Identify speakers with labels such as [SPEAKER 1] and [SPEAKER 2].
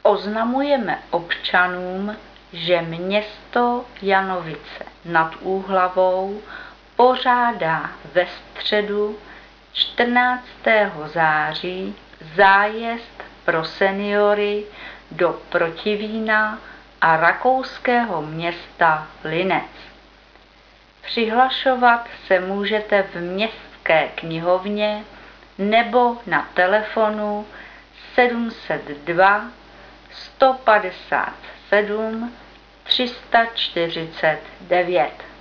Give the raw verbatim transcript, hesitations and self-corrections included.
[SPEAKER 1] Oznamujeme občanům, že město Janovice nad Úhlavou pořádá ve středu čtrnáctého září zájezd pro seniory do Protivína a rakouského města Linec. Přihlašovat se můžete v městské knihovně nebo na telefonu sedm set dva sto padesát sedm tři sta čtyřicet devět.